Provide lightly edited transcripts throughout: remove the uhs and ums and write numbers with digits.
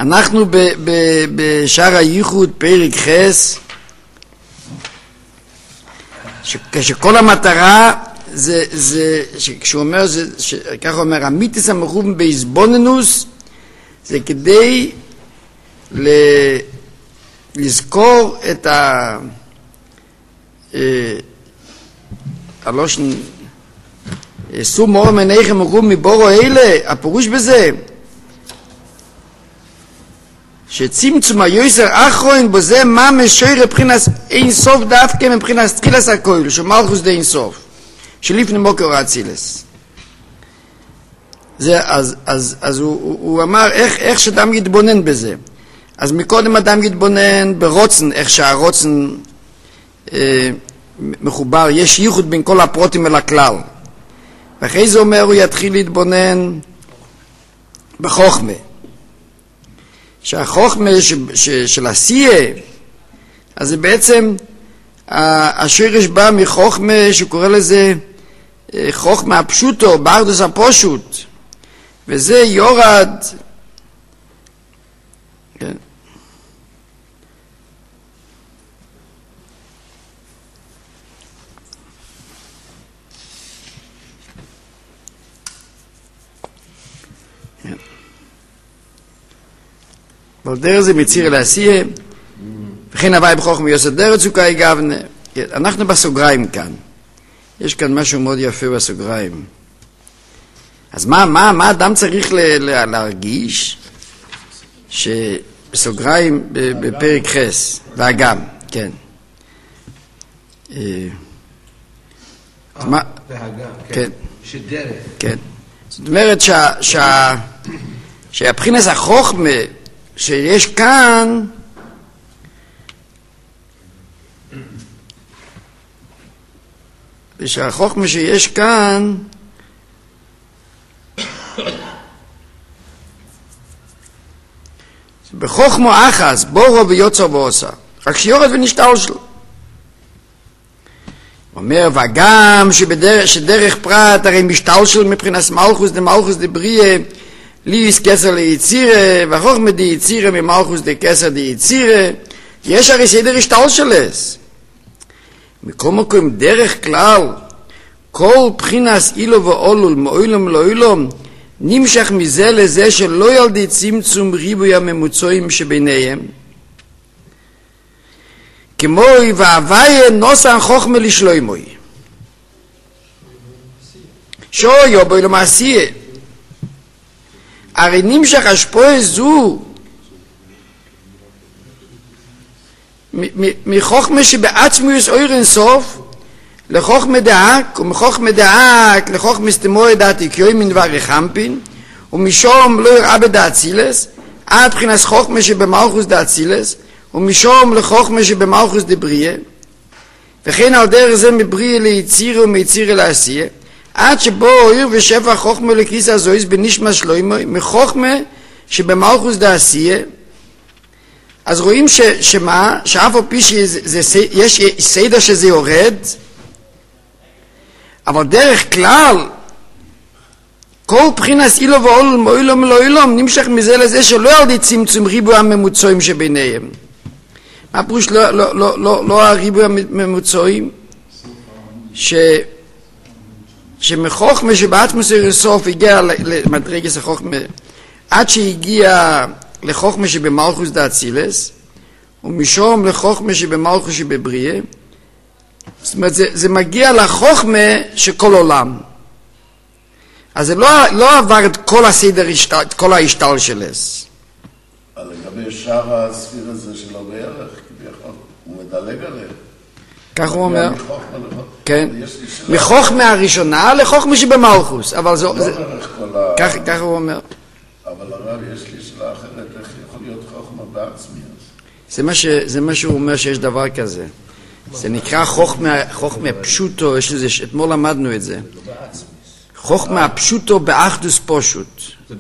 אנחנו בשער הייחוד פרק חס, כשכל המטרה זה כשהוא אומר, ככה אומר, המיתוס המכוון בהתבוננות, זה כדי לזכור את הלושן סור מאור מעיניכם ורום מבורו אלה. הפירוש בזה שצמצום היוסר אחרון בזה מה משוי מבחינת אין סוף דווקא מבחינת תחילת הכל שמלכוס דה אין סוף שלפני מוקר אצילס. זה אז הוא אמר איך שאדם יתבונן בזה. אז מקודם אדם יתבונן ברוצן, איך שהרוצן מחובר, יש ייחוד בין כל הפרוטים אל הכלל. ואחרי זה אומר הוא יתחיל להתבונן בחוכמה, שהחוכמה של עשייה, אז זה בעצם השורש בא מחוכמה שקורא לזה חוכמה הפשוטו, בארדוס הפושוט, וזה יורד, כן. אבל דרך זה מציר לעשייה, וכן הוואי בחוכמה יוסד דרך צוקאי גבנה. אנחנו בסוגריים כאן. יש כאן משהו מאוד יפה בסוגריים. אז מה אדם צריך להרגיש? שבסוגריים בפרק חס, והגם, כן. והגם, כן. שדרך. כן. זאת אומרת שהבחינס החוכמה שיש כאן ושהחוכמה שיש כאן בחוכמו אחס בורו ויוצר ועושה, רק שיורד ונשתל שלו. הוא אומר וגם שדרך פרט הרי משתל של מבחינת מלכוס דמלכוס דבריה ליס כסר ליצירה, והחוכמה די יצירה ממלכוס די כסר די יצירה, יש הרי סדר השתל שלס. מכל מקום דרך כלל, כל בחינס אילו ואולול מאוילום לאוילום, נמשך מזה לזה שלא ילדי צמצום ריבוי הממוצעים שביניהם. כמוי והוויה נוסן חוכמה לשלוימוי. שויו בו למעשייה. הרי נמשך השפועה זו מחוכמה שבעצמו יש אור אינסוף לחוכמה דאק, ומחוכמה דאק לחוכמה סתמוי דעתי קיוי מן דבר רחמפין, ומשום לא יראה בדאצילס עד בחינת חוכמה שבמלכוס דאצילס, ומשום לחוכמה שבמלכוס דבריה, וכן על דרך זה מבריה ליצירה ומיצירה לעשייה, עד שבו אויר ושפע חוכמה לכיס הזויס בנשמה שלוימו מחוכמה שבמלכוס דעשייה. אז רואים שאף על פי שיש סדר שזה יורד, אבל דרך כלל כל בחינס אילו ואולום אילום לא אילום נמשך מזה לזה שלא ירדי צמצום ריבוי הממוצעים שביניהם. מה פירוש לא הריבוי הממוצעים? שמחוכמה שבעצמוס אירסוף הגיע למדרגס החוכמה עד שהגיע לחוכמה שבמלכוס דאצילס ומשום לחוכמה שבמלכוס שבבריה. זאת אומרת זה מגיע לחוכמה שכל עולם, אז זה לא עבר את כל הסדר, את כל ההשתל שלס. לגבי שאר הספיר הזה של הבערך כביכול הוא מדלג עליהם, כך הוא אומר, כן, מחוכמה הראשונה לחוכמה שבמלכוס, אבל זה כך הוא אומר. אבל הרב יש לי שאלה אחרת, איך יכול להיות חוכמה בעצמי? זה מה שהוא אומר שיש דבר כזה, זה נקרא חוכמה פשוטו, אתמול למדנו את זה, חוכמה פשוטו באחדוס פשוט.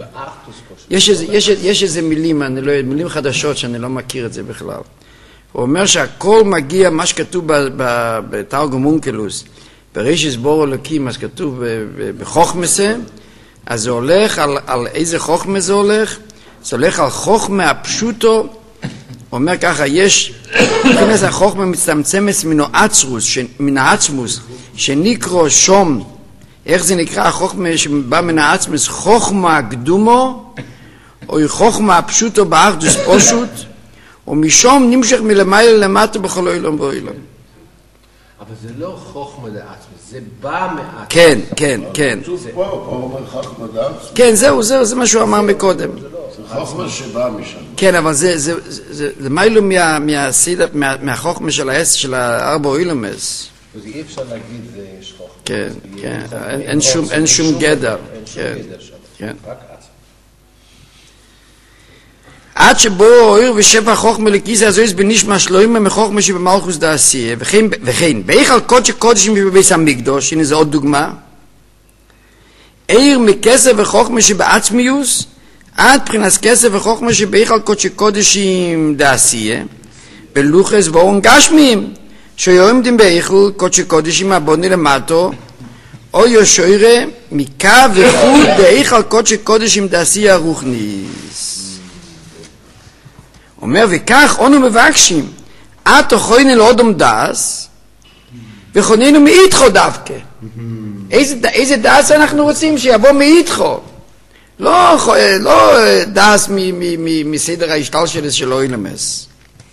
יש איזה מילים, מילים חדשות שאני לא מכיר את זה בכלל. הוא אומר שהכל מגיע, מה שכתוב בתרגום אונקלוס, ברישס בור אלוקים, אז כתוב בחוכמסה, אז זה הולך על איזה חוכמה זה הולך? זה הולך על חוכמה הפשוטו, הוא אומר ככה, יש, מבחינת החוכמה מצטמצמת מן העצמוס, שנקרא שום, איך זה נקרא החוכמה שבא מן העצמוס, חוכמה קדומו, או חוכמה הפשוטו באחדוס פשוט, ומשום נמשך מלמעלה למטה בכל עולם ועולם. אבל זה לא חוכמה לעצמוס, זה בא מעצמוס. כן, כן, כן. פה אומר חוכמה לעצמוס. כן, זהו, זה מה שהוא אמר מקודם. זה חוכמה שבא משם. כן, אבל זה מיילו מהחוכמה של הארבע אילומס. אז אי אפשר להגיד זה יש חוכמה. כן, כן, אין שום גדר. כן, כן. רק עצמוס. עד שבו אויר ושפע חוכמה לכיסא הזויס בנשמע שלוימה מחוכמה שבמלכוס דעשייה, וכן, בהיכל קודש קודשים בביס המקדוש, הנה זו עוד דוגמה, עיר מכסף וחוכמה שבעצמיוס, עד בחינס כסף וחוכמה שבהיכל קודש קודשים דעשייה, בלוחס ואורן גשמיים, שיועמדים בהיכל קודש קודשים הבוני למטו, או יושוירה מקו וחוד בהיכל קודש קודשים דעשייה רוחניס. אומר, וכך אנו מבקשים, את אוכלנו לאודום דס, וכוננו מאיתכו דווקא. איזה דס אנחנו רוצים? שיבוא מאיתכו. לא דס מסדר ההשתלשלות של אוילמס.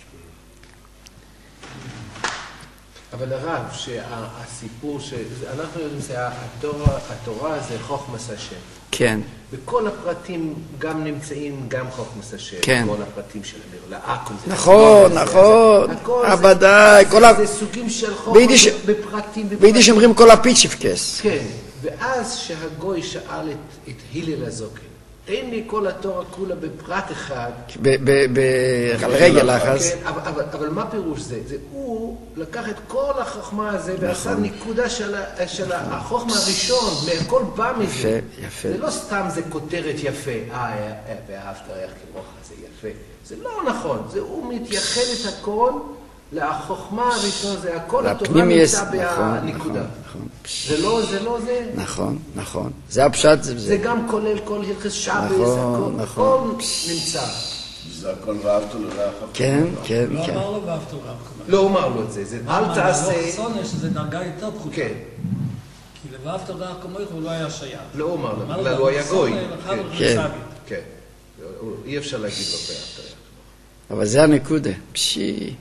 אבל הרב, שהסיפור, אנחנו יודעים שהתורה זה חוכמס השם. כן. בכל הפרטים גם נמצאים גם חוכמס השם. כן. כל הפרטים של אמיר לעכו. נכון, נכון. ודאי. זה סוגים של חוכמס בפרטים. ביידיש אומרים כל הפיצ'פקס. כן. ואז שהגוי שאל את הלל הזוקן, תן לי כל התורה כולה בפרט אחד. על רגל אחז. כן, אבל מה פירוש זה? הוא לקח את כל החוכמה הזה ועשה נקודה של החוכמה הראשון, מהכל בא מזה. יפה. זה לא סתם זה כותרת יפה, ואהבת רעך כמוך, זה יפה. זה לא נכון, הוא מתייחד את הכל לחוכמה הראשון, זה הכל התורה נמצא בנקודה. זה לא זה. נכון, נכון. זה הפשט. זה גם כולל כל הלכס שבס, הכל נמצא. זה הכל ואהבת לרעך. כן, כן, לא כן. אמר לו ואהבת לרעך. לא אמר לו את זה, זה אל תעשה. לא חסונה שזה דרגה יותר פחותה. כן. כי לבאהבת לרעך כמוך הוא לא היה שייך. לא אמר לו, בגלל הוא היה גוי. כן. כן. אי אפשר להגיד לו ואהבת לרעך. אבל זה הנקודה. פשי.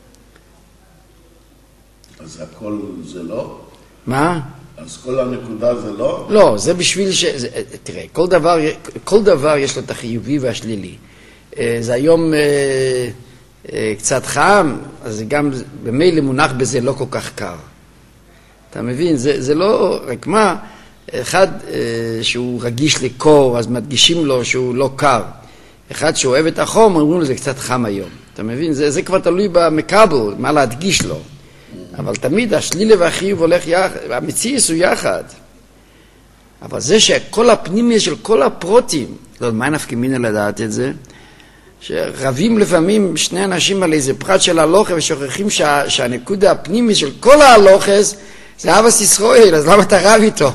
אז הכל זה לא? מה? אז כל הנקודה זה לא? לא, זה בשביל ש... תראה, כל דבר יש לו את החיובי והשלילי. זה היום קצת חם, אז זה גם במילא מונח בזה לא כל כך קר. אתה מבין? זה לא... רק מה, אחד שהוא רגיש לקור, אז מדגישים לו שהוא לא קר. אחד שאוהב את החום, אומרים לו זה קצת חם היום. אתה מבין? זה כבר תלוי במקבל, מה להדגיש לו. אבל תמיד השלילה והחיוב הולך יחד, המציאס הוא יחד. אבל זה שכל הפנימיה של כל הפרוטים, לא, מה נפקא מינה לדעת את זה? שרבים לפעמים שני אנשים על איזה פרט של הלוכה ושוכחים שהנקודה הפנימית של כל ההלוכס זה אבס ישראל, אז למה אתה רב איתו?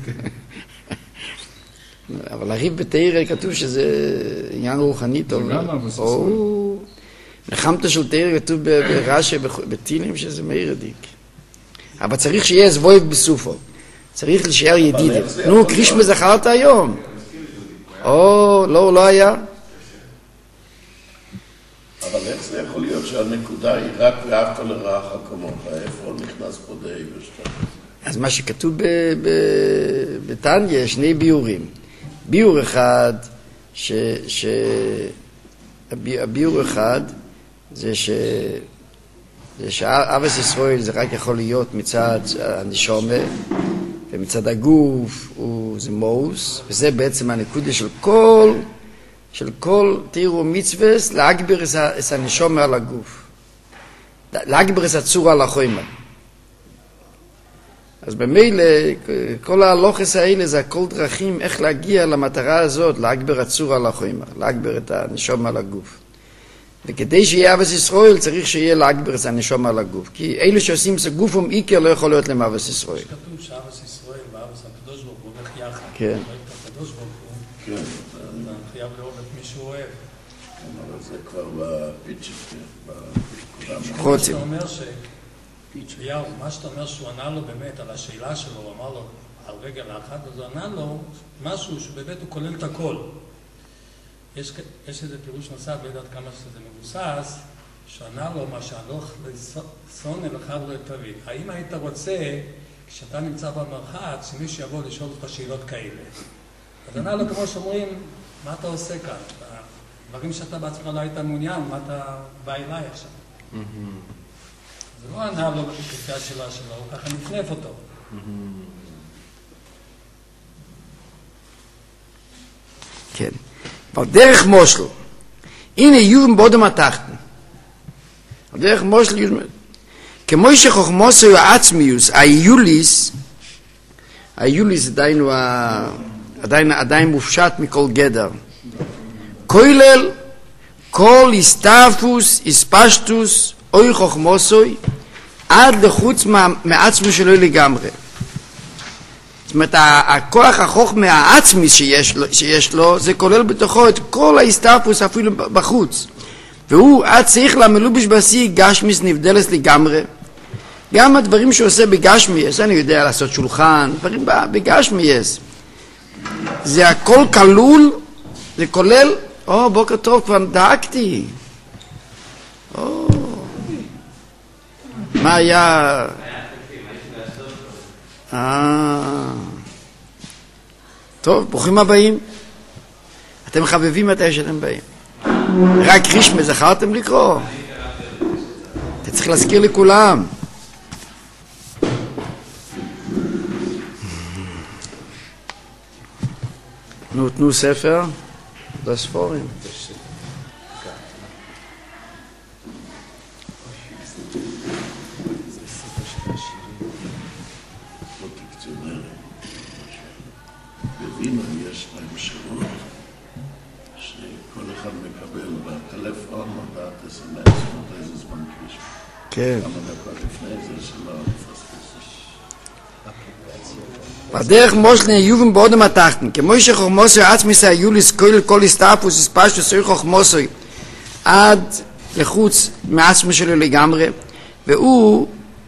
אבל הריב בתאיר כתוב שזה עניין רוחני טוב. זה גם אבס ישראל. נחמת של תאיר כתוב ברש"י, בטילים, שזה מאיר עדיק. אבל צריך שיהיה זבויב בסופו. צריך להישאר ידידים. נו, קרישמה זכרת היום. לא היה. אבל איך זה יכול להיות שהנקודה היא רק ואהבת לרעך כמוך? איפה נכנס פה די ושתה? אז מה שכתוב בתניא, שני ביורים. ביור אחד, הביור אחד זה שאבס ישראל זה רק יכול להיות מצד הנשומה, ומצד הגוף זה מוס, וזה בעצם הנקודה של כל תירו מצווס להגביר את הנשומה על הגוף. להגביר את הצורה על החומר. אז במילא, כל ההלוכס האלה זה הכל דרכים איך להגיע למטרה הזאת, להגביר הצורה על החומר, להגביר את הנשומה על הגוף. וכדי שיהיה אבס ישראל צריך שיהיה להגביר את הנשומה על הגוף. כי אלו שעושים את הגופם עיקר לא יכול להיות להם אבס ישראל. כתוב שאבס ישראל ואבס הקדוש ברוך הוא הולך יחד. כן. הקדוש ברוך הוא כן. אתה חייב לאהוב את מי שהוא אוהב. כן, אבל זה כבר בפיצ'ר, מה שאתה אומר יאו, מה שאתה אומר שהוא ענה לו באמת על השאלה שלו, הוא אמר לו על רגל האחת, אז הוא ענה לו משהו שבאמת הוא כולל את הכל. יש איזה פירוש נוסף, לא יודעת כמה שזה מבוסס, שענה לו מה שהלוך לשונא לך לא את אביו. האם היית רוצה, כשאתה נמצא במרחץ, שמישהו יבוא לשאול אותך שאלות כאלה? אז ענה לו כמו שאומרים, מה אתה עושה כאן? דברים שאתה בעצמך לא היית מעוניין, מה אתה בא אליי עכשיו? זה לא ענה לו לפי השאלה שלו, הוא ככה נפנף אותו. כן. אבל דרך מושל, הנה יובן בודם התחתן. דרך מושל יובן, כמו שחוכמוס הוא העצמיוס, היוליס עדיין מופשט מכל גדר. כולל כל הסתעפוס, הספשטוס, אוי חוכמוסוי, עד לחוץ מעצמו שלו לגמרי. זאת אומרת, הכוח החוכמה העצמי שיש לו, זה כולל בתוכו את כל ההסתעפוס אפילו בחוץ. והוא עד צריך למלובש בשיא גשמיס נבדלס לגמרי. גם הדברים שהוא עושה בגשמיס, אני יודע לעשות שולחן, דברים בגשמיס. זה הכל כלול, זה כולל, בוקר טוב, כבר דאגתי. מה היה? טוב, ברוכים הבאים. אתם חבבים מתי שאתם באים. רק רישמי זכרתם לקרוא. אתה צריך להזכיר לכולם. תנו ספר. זה ספורים. בווינה יש להם שירות שכל אחד מקבל בטלפון הודעת SMS איזה זמן כביש. כן. כמה דקות לפני זה שלא נפספס. בדרך מושלני יובן בודם התחתן, כמו שחוכמוסוי עצמיס היוליס כל הסתעפוס הספשטוס סוי חוכמוסוי עד לחוץ מעצמו שלו לגמרי, והוא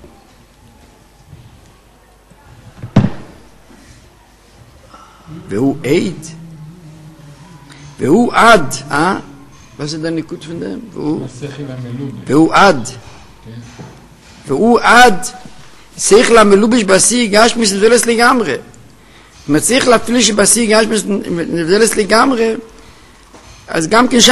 עד, והוא עד, מה זה דניקות פנדם? והוא עד שכל המלובש בשיא גשמיס נבדלס לגמרי. זאת אומרת, צריך להפעיל שבשיא גשמיס נבדלס לגמרי, אז גם כן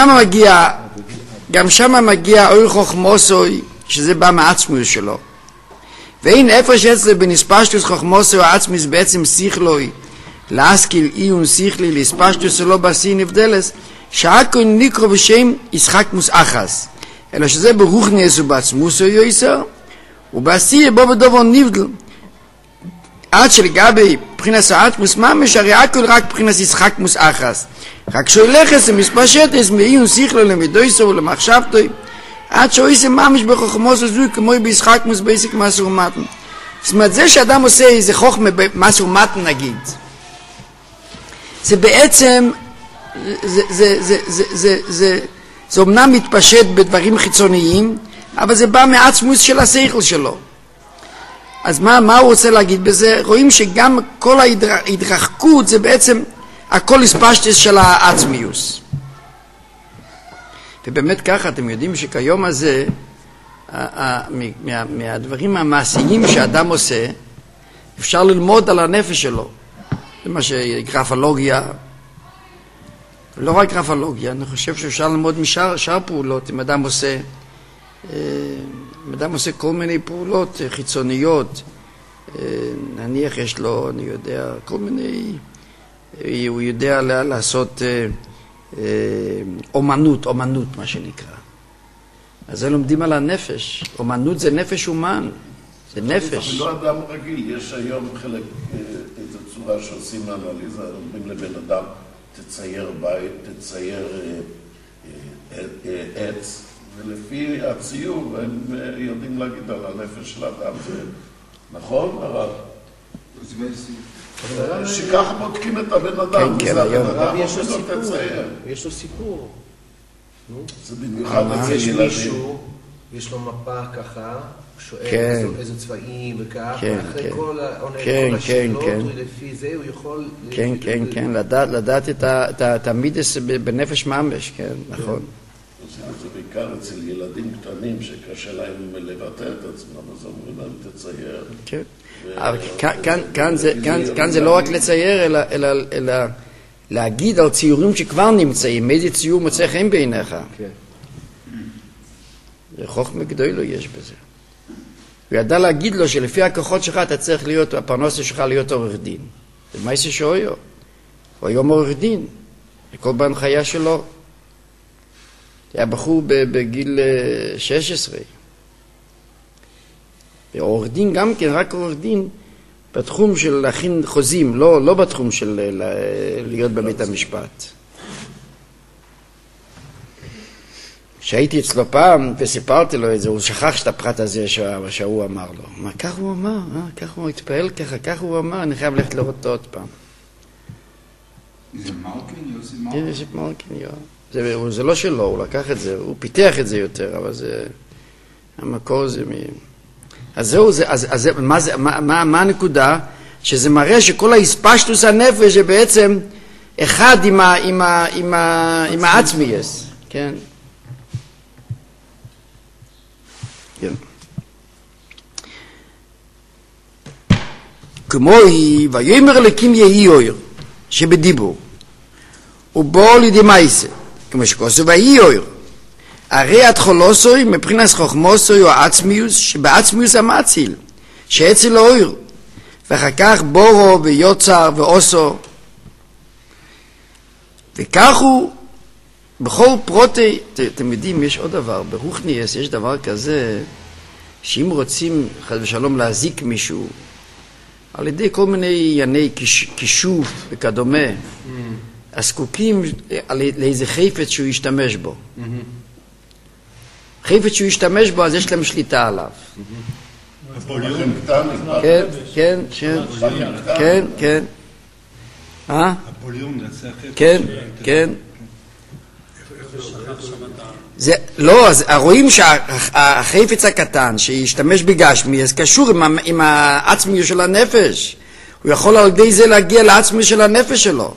שם מגיע אוי חוכמוסוי, שזה בא מעצמוס שלו. ואין איפה שאצלי בנספשטוס חוכמוסוי או עצמיס בעצם שכלוי, להשכיל איון שכלי לספשטוס שלו בשיא נבדלס, שהכל נקרא בשם ישחקמוס אחס, אלא שזה ברוחניאס ובעצמוסו יויסר, ובעשי בו בדובו נבדל עד שלגבי מבחינת העצמוס ממש הרי הכל רק מבחינת ישחקמוס אחס, רק שהולכס ומספשטס מעיון שכלו למדויסו ולמחשבתו עד שאויסה ממש בחוכמוס הזוי כמו בישחקמוס בעסק מסור מתן. זאת אומרת, זה שאדם עושה איזה חוכמה במסור מתן נגיד, זה בעצם זה אומנם מתפשט בדברים חיצוניים, אבל זה בא מעצמוס של השכל שלו. אז מה הוא רוצה להגיד בזה? רואים שגם כל ההתרחקות זה בעצם הכל הספשטס של העצמיוס. ובאמת ככה אתם יודעים שכיום הזה מהדברים המעשיים שאדם עושה אפשר ללמוד על הנפש שלו. זה מה שגרפולוגיה, לא רק גרפולוגיה, אני חושב שאפשר ללמוד משאר פעולות. אם אדם עושה כל מיני פעולות חיצוניות, נניח יש לו, אני יודע, כל מיני, הוא יודע לעשות אומנות מה שנקרא. אז זה לומדים על הנפש. אומנות זה נפש אומן, זה נפש. לא אדם רגיל, יש היום חלק, איזו צורה שעושים אנליזה, אומרים לבן אדם, תצייר בית, תצייר עץ, ולפי הציור הם יודעים להגיד על הנפש של האדם. זה נכון, הרב? שככה בודקים את הבן אדם. כן, היום. יש לו סיפור. זה במיוחד יש מישהו, יש לו מפה ככה, שואל איזה צבעים וכך, ואחרי כל השאלות, ולפי זה הוא יכול... כן, לדעת את המידס בנפש ממש, כן, נכון. זה בעיקר אצל ילדים קטנים שקשה להם לבטא את עצמם, אז אומרים להם תצייר. כן, אבל כאן זה לא רק לצייר, אלא להגיד על ציורים שכבר נמצאים, איזה ציור מוצא חן בעיניך. חוכמה גדולה יש בזה. הוא ידע להגיד לו שלפי הכוחות שלך אתה צריך להיות, הפרנסה שלך להיות עורך דין. זה מה יש שאויו? הוא היום עורך דין, לכל בהנחיה שלו. היה בחור בגיל 16. עורך דין גם כן, רק עורך דין, בתחום של להכין חוזים, לא בתחום של להיות בבית המשפט. כשהייתי אצלו פעם וסיפרתי לו את זה, הוא שכח את הפרט הזה שהוא אמר לו. מה, כך הוא אמר? כך הוא התפעל ככה, כך הוא אמר, אני חייב ללכת לראות אותו עוד פעם. זה מלכין, יוסי מלכין? כן, יוסי מלכין, זה לא שלו, הוא לקח את זה, הוא פיתח את זה יותר, אבל זה... המקור זה אז זהו, מה הנקודה? שזה מראה שכל ההספשטוס הנפש זה בעצם אחד עם העצמייס, כן? כן. כמו ויאמר אלוקים יהי אור שבדיבור ובו לידי מעשה כמו שכתוב ויהי אור הרי התחולוסוי מבחינת חוכמוסוי או עצמיוס שבעצמיוס המציל שאצל האור ואחר כך בורו ויוצר ואוסו וכך הוא בכל פרוטי, אתם יודעים, יש עוד דבר, ברוחניאס יש דבר כזה, שאם רוצים חד ושלום להזיק מישהו, על ידי כל מיני ענייני כישוף וכדומה, אז זקוקים לאיזה חפץ שהוא ישתמש בו. חפץ שהוא ישתמש בו, אז יש להם שליטה עליו. כן. כן. זה, לא, אז רואים שהחפץ הקטן שישתמש בגשמי, אז קשור עם העצמיות של הנפש. הוא יכול על ידי זה להגיע לעצמיות של הנפש שלו.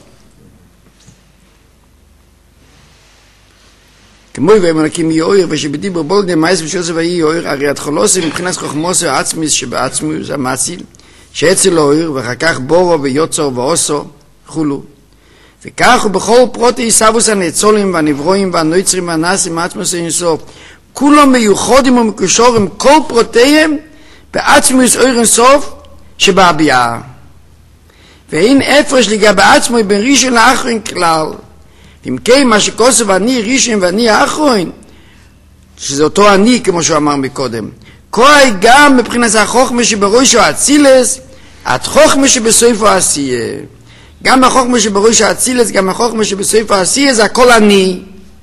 כמו ואמרקים יאויר ושבדיבר בולד המייס ושל זה ויהי יאויר הרי התחולוסי מבחינת חוכמוסי העצמיות שבעצמיות המציל שאצל אויר ואחר כך בורו ויוצר ואוסו חולו וכך הוא בכל פרוטי יסבוס הנאצולים והנברואים והנויצרים והנאסים העצמוס אינסוף כולם מיוחדים ומקושורים כל פרוטיהם בעצמוס אור אינסוף שבהביעה ואין הפרש לגבי עצמו בין ראשון לאחרון כלל אם כן מה שכוסף אני ראשון ואני האחרון שזה אותו אני כמו שהוא אמר מקודם כוי גם מבחינת החוכמה שבראשו האצילס עד חוכמה שבסופו העשייה גם החוכמה שבראש האצילס, גם החוכמה שבסוף העשייה, זה הכל אני.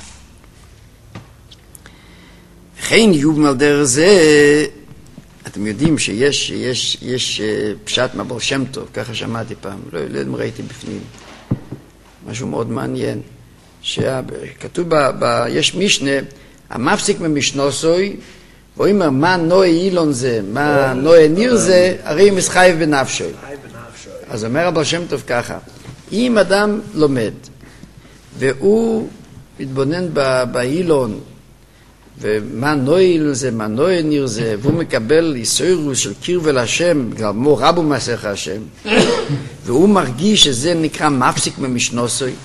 וכן יובל על דרך זה, אתם יודעים שיש פשט מבעל שם טוב, ככה שמעתי פעם, לא ראיתי בפנים. משהו מאוד מעניין, שכתוב יש משנה, המפסיק ממשנוסוי, והוא אומר, מה נוי אילון זה, מה נוי ניר זה, הרי מסחייב בנפשוי. אז אומר הבעל שם טוב ככה, אם אדם לומד והוא מתבונן באילון ומה נועל זה, מה נועל ניר זה, והוא מקבל איסוירוס של קרבה להשם בגלל מו רבו מעשיך השם והוא מרגיש שזה נקרא מפסיק ממשנוסוי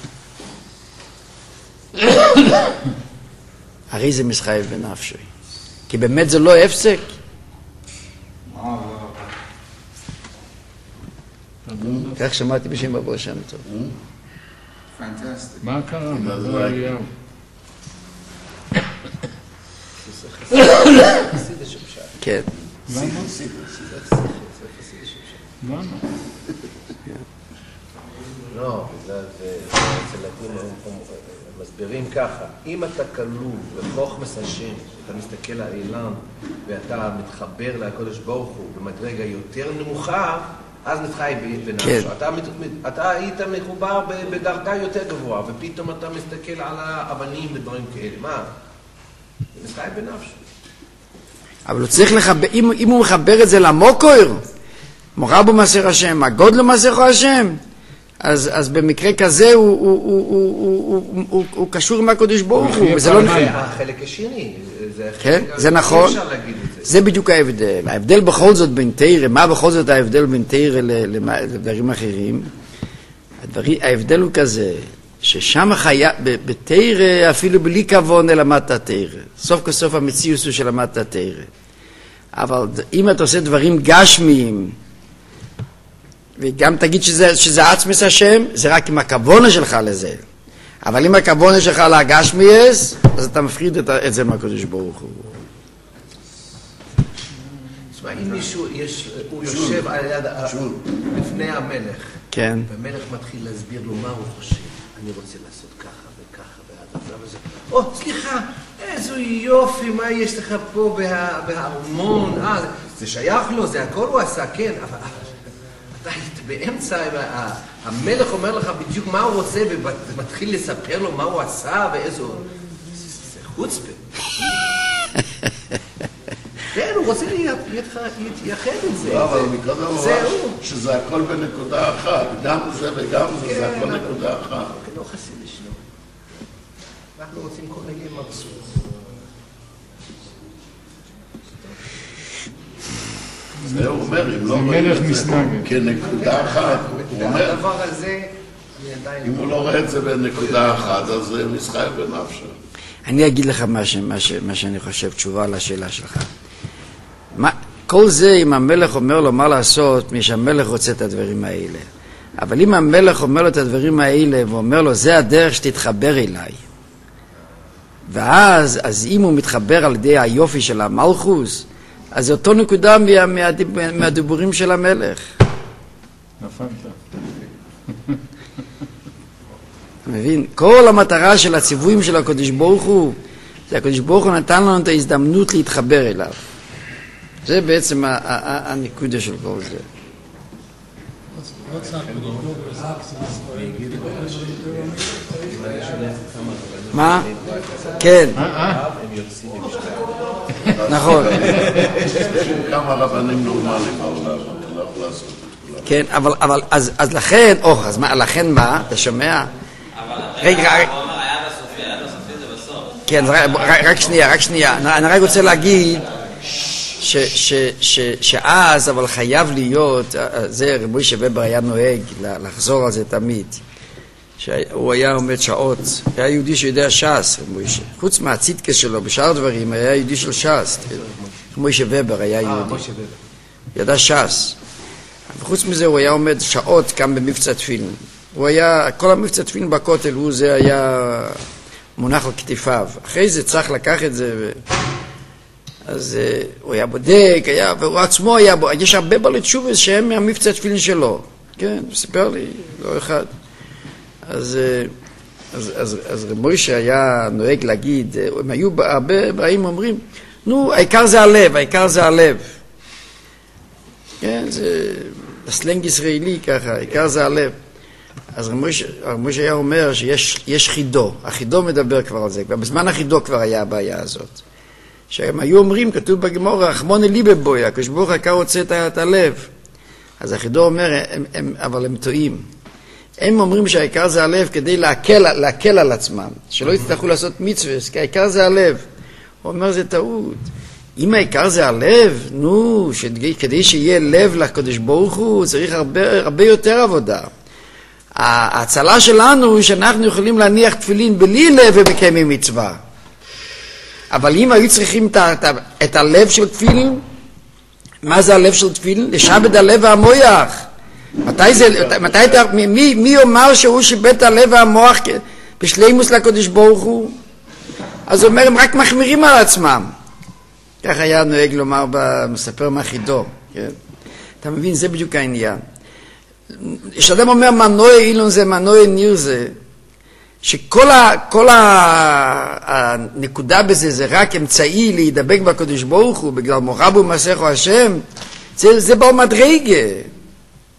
הרי זה מסחייב בנפשוי כי באמת זה לא הפסק כך שמעתי בשם הבעל שם טוב. פנטסטיק. מה קרה? מה היה? כן. למה? לא, אצל הדין מסבירים ככה, אם אתה כלוא בחוכמת השם, אתה מסתכל על האילן ואתה מתחבר לקדוש ברוך הוא במדרגה יותר נמוכה, אז נתחי בנפשו. אתה היית מחובר בדרגה יותר גבוהה, ופתאום אתה מסתכל על האבנים ודברים כאלה. מה? נתחי בנפשו. אבל הוא צריך לחבר, אם הוא מחבר את זה למוקר, מורה בו מעשר השם, הגודל מעשר השם, אז במקרה כזה הוא קשור עם הקדוש ברוך הוא, וזה לא נכון. החלק השני, זה נכון, זה בדיוק ההבדל. ההבדל בכל זאת בין תירא, מה בכל זאת ההבדל בין תירא לדברים אחרים? ההבדל הוא כזה, ששם חיה, בתירא אפילו בלי כוון למדת תירא. סוף כסוף המציאות הוא שלמדת תירא. אבל אם אתה עושה דברים גשמיים, וגם תגיד שזה עצמס השם, זה רק עם הכוונה שלך לזה. אבל אם הכוונה שלך להגשמיאס, אז אתה מפריד את זה מהקדוש ברוך הוא. תשמע, אם מישהו, הוא יושב על יד, לפני המלך, כן. והמלך מתחיל להסביר לו מה הוא חושב. אני רוצה לעשות ככה וככה, וזה. סליחה, איזו יופי, מה יש לך פה בהארמון? זה שייך לו, זה הכל הוא עשה, כן, אבל אתה היית באמצע, המלך אומר לך בדיוק מה הוא רוצה, ומתחיל לספר לו מה הוא עשה, ואיזו... זה חוצפה. כן, הוא רוצה להתייחד את זה. לא, אבל מקודם הוא אמר שזה הכל בנקודה אחת. גם זה וגם זה הכל נקודה אחת. לא חסין לשנו. אנחנו רוצים כל היום מבסוט. זה הוא אומר, אם לא רואים את זה כנקודה אחת, הוא אומר, הדבר הזה, אם הוא לא רואה את זה בנקודה אחת, אז זה משחק בנפשו. אני אגיד לך מה שאני חושב, תשובה על השאלה שלך. כל זה, אם המלך אומר לו מה לעשות, מי שהמלך רוצה את הדברים האלה. אבל אם המלך אומר לו את הדברים האלה, ואומר לו, זה הדרך שתתחבר אליי. ואז אם הוא מתחבר על ידי היופי של המלכוס, אז זה אותו נקודה מהדיבורים של המלך. נפלת. מבין? כל המטרה של הציוויים של הקדוש ברוך הוא, זה הקדוש ברוך הוא נתן לנו את ההזדמנות להתחבר אליו. זה בעצם הנקודה של כל זה. מה? כן. נכון. כמה רבנים נורמליים בעולם, אתה לא יכול לעשות את כולם. כן, אבל אז לכן, לכן מה? אתה שומע? רגע, היה בסופי זה בסוף. כן, רק שנייה. אני רק רוצה להגיד שאז, אבל חייב להיות, זה רבי משה ובר היה נוהג לחזור על זה תמיד, שהוא היה עומד שעות, היה יהודי שיודע ש"ס, רבי משה. חוץ מהציטקס שלו, בשאר דברים, היה יהודי של ש"ס. רבי משה ובר היה יהודי. ידע ש"ס. וחוץ מזה הוא היה עומד שעות כאן במבצע תפילין. הוא היה, כל המבצע תפילין בכותל, זה היה מונח על כתפיו. אחרי זה צריך לקח את זה, אז הוא היה בודק, והוא עצמו היה, יש הרבה בעלי תשובה שהם מהמבצע תפילין שלו. כן, הוא סיפר לי, לא אחד. אז רבי משה היה נוהג להגיד, הם היו הרבה באים אומרים, נו, העיקר זה הלב. כן, זה הסלנג ישראלי ככה, העיקר זה הלב. אז רבי משה היה אומר שיש חידו, החידו מדבר כבר על זה, בזמן החידו כבר היה הבעיה הזאת. שהם היו אומרים, כתוב בגמרא, רחמנא ליבא בוי, הקדוש ברוך הוא רוצה את הלב. אז החידו אומר, אבל הם טועים. הם אומרים שהעיקר זה הלב כדי להקל על עצמם, שלא יצטרכו לעשות מצווה, כי העיקר זה הלב. הוא אומר, זה טעות. אם העיקר זה הלב, נו, כדי שיהיה לב לקדוש ברוך הוא, צריך הרבה יותר עבודה. ההצלה שלנו היא שאנחנו יכולים להניח תפילין בלי לב ומקיימים מצווה. אבל אם היו צריכים את הלב של תפילין, מה זה הלב של תפילין? לשעבד הלב והמוח. מי אומר שהוא שיבד את הלב והמוח בשלימוס לקדוש ברוך הוא? אז הוא אומר, הם רק מחמירים על עצמם. כך היה נוהג לומר במספר מחידו. כן? אתה מבין, זה בדיוק העניין. כשאדם אומר מנוי אילון זה, מנוי ניר זה, שכל הנקודה בזה זה רק אמצעי להידבק בקדוש ברוך הוא, בגלל מורבו מסכו השם, זה בר מדרגה.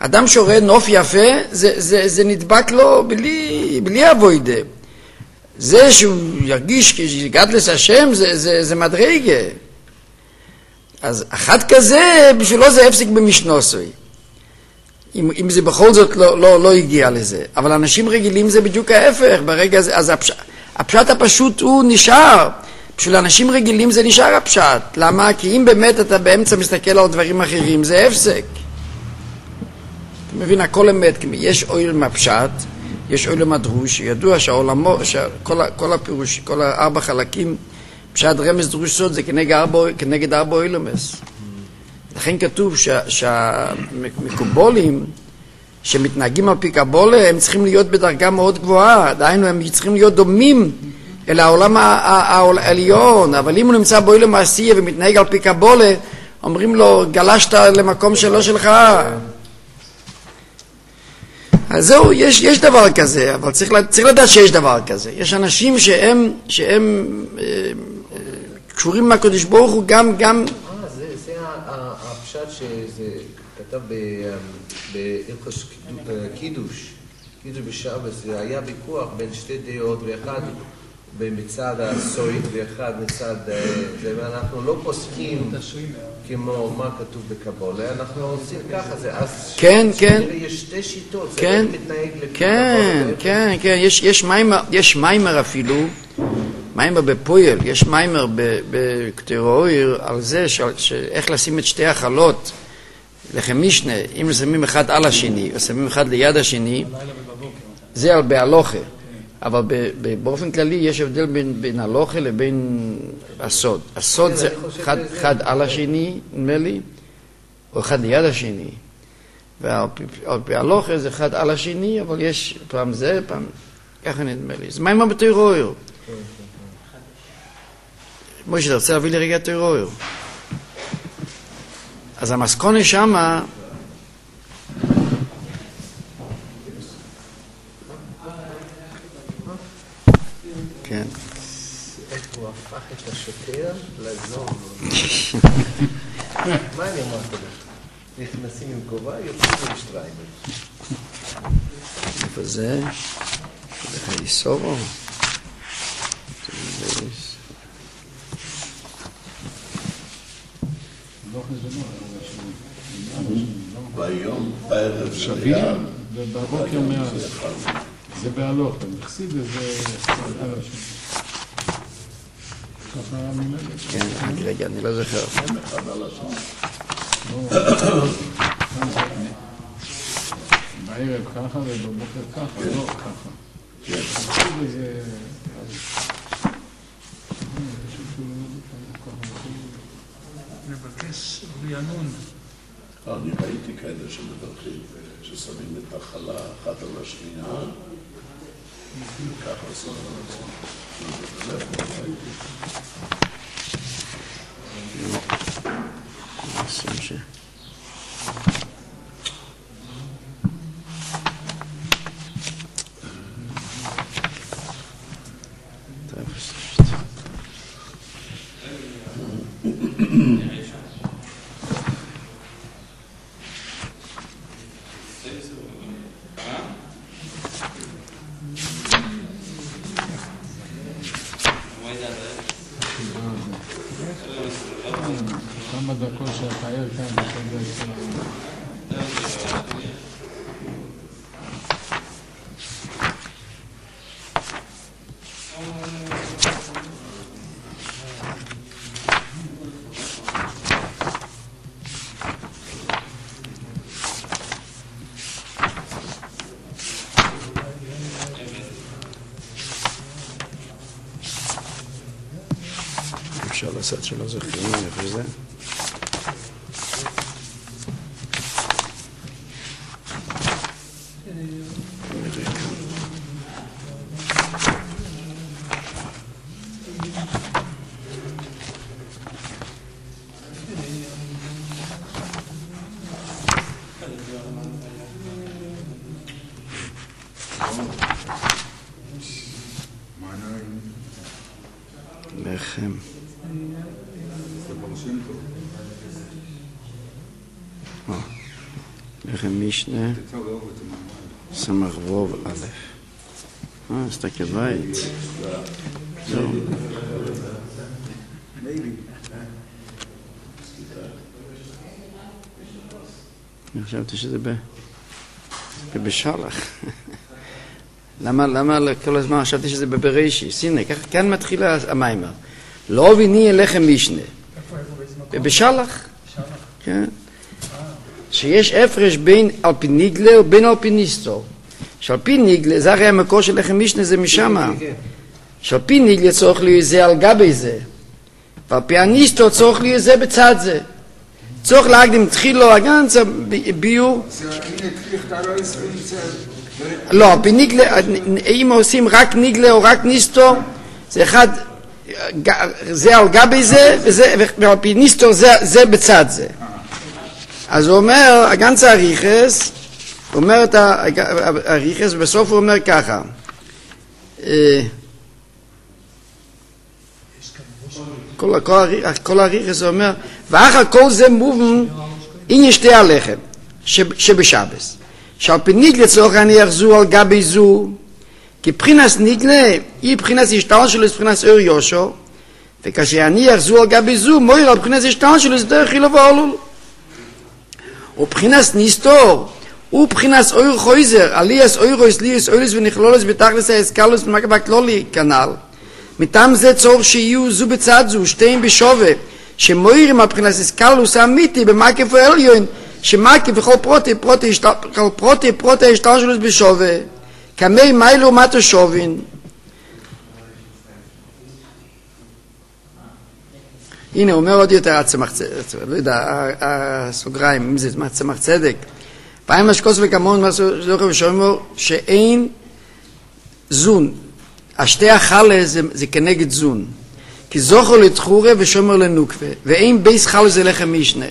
אדם שרואה נוף יפה, זה נדבק לו בלי עבודה. זה שהוא ירגיש כגדלס השם, זה מדרגה. אז אחד כזה, בשבילו זה הפסיק במשנוסוי. אם זה בכל זאת לא הגיע לזה. אבל אנשים רגילים זה בדיוק ההפך. ברגע הזה, אז הפשט הפשוט הוא נשאר. בשביל אנשים רגילים זה נשאר הפשט. למה? כי אם באמת אתה באמצע מסתכל על דברים אחרים, זה הפסק. אתה מבין, הכל אמת. יש אוהל מהפשט, יש אוהל מהדרוש, ידוע שהעולמו, כל הפירוש, כל 4 חלקים, פשט רמז דרוש סוד, זה כנגד 4 אוהלמס. לכן כתוב שהמקובולים שמתנהגים על פי קבולה, הם צריכים להיות בדרגה מאוד גבוהה. דהיינו, הם צריכים להיות דומים אל העולם העליון. אבל אם הוא נמצא באוהל מעשייה ומתנהג על פי קבולה, אומרים לו, גלשת למקום שלא שלך. אז זהו, יש דבר כזה, אבל צריך לדעת שיש דבר כזה. יש אנשים שהם קשורים מהקדוש ברוך הוא גם זה הפשט שזה כתב בהלכות קידוש בשבת, זה היה ויכוח בין שתי דעות, ואחד מצד הסויד ואחד מצד זה, ואנחנו לא פוסקים כמו מה כתוב בקבולה, אנחנו עושים ככה, זה אז כן. יש שתי שיטות, זה כן, מתנהג לפי כן, יש מיימר אפילו, מיימר בפויל, יש מיימר בקטרואיר על זה איך לשים את שתי החלות לכם משנה, אם שמים אחד על השני או שמים אחד ליד השני, זה על בהלוכה. אבל באופן כללי יש הבדל בין הלוכה לבין הסוד. הסוד זה אחד על השני, נדמה לי, או אחד ליד השני. ועל הלוכה זה אחד על השני, אבל יש פעם זה, פעם ככה נדמה לי. זה מיימר בתוירויר. משה, אתה רוצה להביא לי רגע תוירויר? אז המסקונה שמה, כן. הוא הפך את השוטר לזום. מה אני אמרת לך? נכנסים עם כובע, יוצאים עם שטריימר. איפה זה? זה איסורו? ביום בערב שביע, ובבוקר מעל. זה בהלוך, במחסיד זה על השני. ככה מילה. כן, רגע, אני לא זוכר. אחד על השני. בערב ככה ובבוקר ככה, לא ככה. כן. וזה... לבקש רענון. אני ראיתי כאלה שמברכים, ששמים את החלה אחת על השנייה, וככה עושים על עצמם. כמה דקות שהחייל כאן בסדר של אפשר לעשות שלא זוכרים איפה זה? לחם. לחם משנה, סמך ווב א'. סתקי בית. זהו. אני חשבתי שזה בשלח. למה כל הזמן חשבתי שזה בבראשיס? הנה, כאן מתחילה המיימר. לא ויני לחם משנה. בשלח. כן. שיש הפרש בין אלפיניגלה ובין אלפיניסטור. שאלפיניגלה, זה הרי המקור של לחם משנה, זה משמה. שאלפיניגלה צורך להיות זה על גבי זה. ואלפיניסטור צורך להיות זה בצד זה. צורך להקדים תחילו הגנצה ביור. לא, בניגלה, אם עושים רק ניגלה או רק ניסטור, זה אחד, זה על גבי זה, ועל ניסטור זה בצד זה. אז הוא אומר, הגנצה הריחס, הוא אומר את הריחס, ובסוף הוא אומר ככה, כל הריחס הוא אומר, ואחר כל זה מובן, הנה שתי הלחם, שבשבס. שעל פי ניגלה צורך אני יחזו על גבי זו, כי בחינס ניגלה היא בחינס השתעון שלו, בחינס אור יושו, וכאשר אני יחזו על גבי זו, מויר על בחינס השתעון שלו, זה דרך חילו ועולול. ובחינס ניסטור, ובחינס אור חויזר, עליאס אוירוס, ליאס אוירוס ונכלולוס בתכלס האסקלוס ומקבקלולי כנל. מטעם זה צורך שיהיו זו בצד זו, שתיים בשווה, שמוירים על בחינס אסקלוס האמיתי במקיף העליון, שמקיף וכל פרוטי השתר שלו בשווה, כמי מיילו מטו שווין. הנה, הוא אומר עוד יותר הצמח צדק, לא יודע, הסוגריים, אם זה צמח צדק. פעמים משקוס וכמון, ושומר שאין זון. השתי החלה זה כנגד זון. כי זוכר לתחורה ושומר לנוקפה, ואין בייס חלה זה לחם משנה.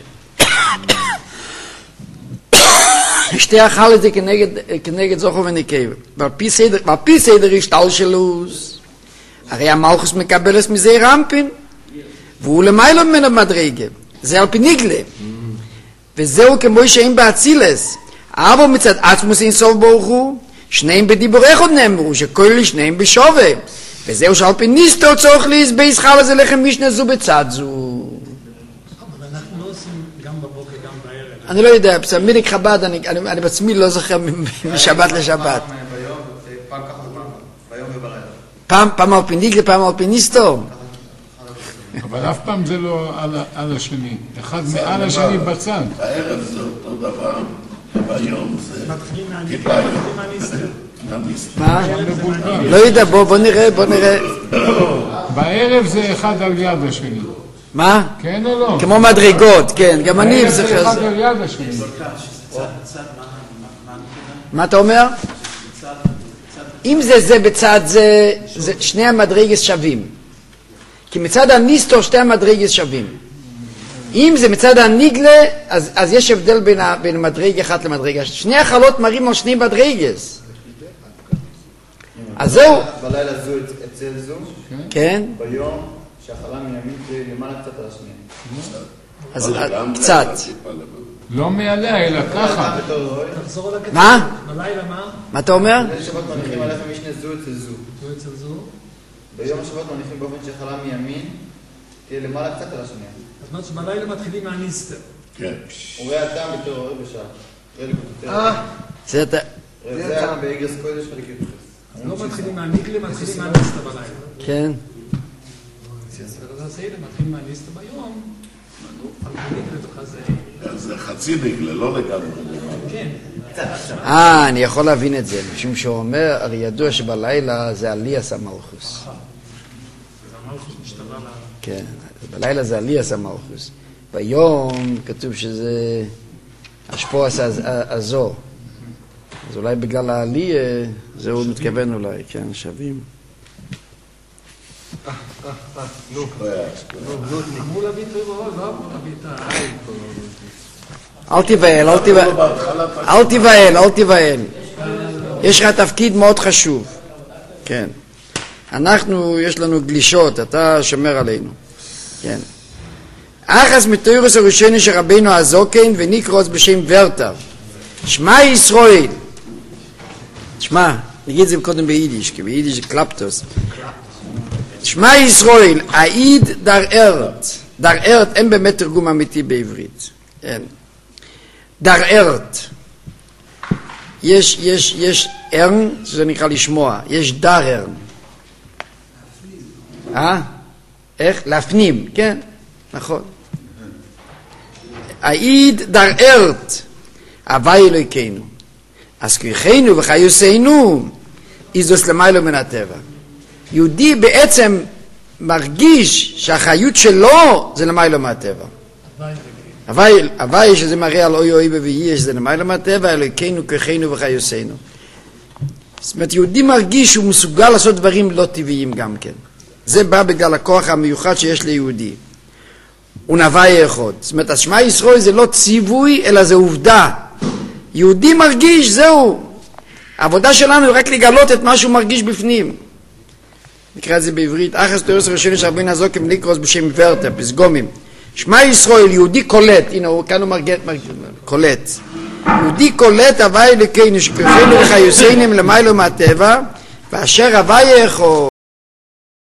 שתי החלה זה כנגד זוכר ונקב. ועל פי סדר השתל שלוס, הרי המלכוס מקבלס מזה רמפין, והוא למיילו ממנו מדרגה. זה על פי ניגלה. וזהו כמו שאין באצילס. אבל מצד עצמוס אין סוף ברוך הוא, שניהם בדיבור אחד נאמרו, שכל שניהם בשווה. וזהו שעל פי ניסטור צורך להסבייס חלה זה לחם משנה זו בצד זו. אבל אנחנו לא עושים גם בבוקר, גם בערב. אני לא יודע, מיניק חב"ד, אני בעצמי לא זוכר משבת לשבת. פעם ככה ביום ובלילה. פעם על פי ניגלה, פעם על פי ניסטור. אבל אף פעם זה לא על השני. אחד מעל השני בצד. בערב זה אותו דבר, וביום זה... מתחילים מהניסטר. מה? לא יודע, בוא נראה. בערב זה אחד על יד השני. מה? כן או לא? כמו מדרגות, כן, גם אני זוכר. זה אחד על יד השני. מה אתה אומר? אם זה בצד זה, שני המדרגות שווים. כי מצד הניסטור שתי המדרגות שווים. אם זה מצד הניגלה, אז יש הבדל בין מדרגה אחת למדרגה. שני החלות מראים על שני מדרגות. אז זהו. בלילה זו אצל זו. כן. ביום שהחלה מימין תהיה למעלה קצת על השנייה. אז קצת. לא מעליה, אלא ככה. מה? בלילה מה? מה אתה אומר? בליל שבת מניחים על לחם משנה זו אצל זו. זו אצל זו. ביום השבת מניחים באופן שהחלה מימין תהיה למעלה קצת על השנייה. אז מה שבלילה מתחילים מהניסטר. כן. הוא רואה הטעם בתור רואה בשעה. זה אתה... זה הטעם באגרס קודש חלק י"ח. אז לא מתחילים מהניגלה, מתחילים מהניסטר בלילה. כן. אז הסיידה מתחילים מהניסטר ביום, על הניגלה תוכה זה חצי ניגלה, לא לגמרי. כן. אני יכול להבין את זה, משום שהוא אומר, הרי ידוע שבלילה זה עליאס המלכוס. המלכוס משתווה לה... כן, בלילה זה עליאס המלכוס. ביום כתוב שזה השפועס הזו. אז אולי בגלל העלייה, זה הוא מתכוון אולי, כן, שווים. אמרו להביא את רבעו, לא אמרו להביא את העין. אל תיבהל. יש לך תפקיד מאוד חשוב. כן. יש לנו גלישות, אתה שומר עלינו. כן. אחס מתוירוס הראשון של רבינו הזוקן ונקרוס בשם ורטר. שמע ישראל. שמע, נגיד את זה קודם ביידיש, כי ביידיש זה קלפטוס. שמע ישראל, העיד דרערת. דרערת, אין באמת תרגום אמיתי בעברית. אין. דרערת. יש ארן, שזה נקרא לשמוע. יש דרערן. איך? להפנים, כן? נכון. העיד דרערת. הווי אלוהינו. אז כוחנו וחיוסנו, איזוס למיילו מן הטבע. יהודי בעצם מרגיש שהחיות שלו זה למיילו מהטבע. הווי שזה מראה על אוי אוי ויהיה, שזה למיילו מהטבע, אלוהינו, כוחנו וחיוסנו. זאת אומרת, יהודי מרגיש שהוא מסוגל לעשות דברים לא טבעיים גם כן. זה בא בגלל הכוח המיוחד שיש ליהודי. הוא נווי אחד. זאת אומרת, השמע ישראל זה לא ציווי, אלא זה עובדה. יהודי מרגיש, זהו. העבודה שלנו היא רק לגלות את מה שהוא מרגיש בפנים. נקרא את זה בעברית. אחס תורס ראשון שרבין הזוקים לקרוס בשם ורטה, פסגומים. שמע ישראל, יהודי קולט. הנה, כאן הוא קולט. יהודי קולט הווי אלוהינו, שכוחנו וחיוסנו למיילו מהטבע, ואשר הווי אחד.